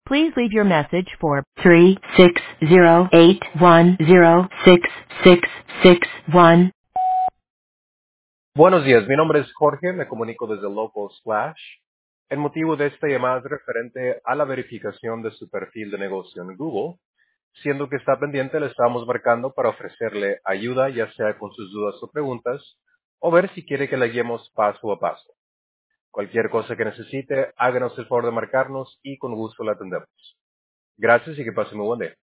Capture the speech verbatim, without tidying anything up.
Please leave your message for three six zero eight one zero six six six one. Buenos días, mi nombre es Jorge, me comunico desde Local Splash. El motivo de esta llamada es referente a la verificación de su perfil de negocio en Google. Siendo que está pendiente, le estamos marcando para ofrecerle ayuda, ya sea con sus dudas o preguntas, o ver si quiere que le guiemos paso a paso. Cualquier cosa que necesite, háganos el favor de marcarnos y con gusto la atendemos. Gracias y que pase muy buen día.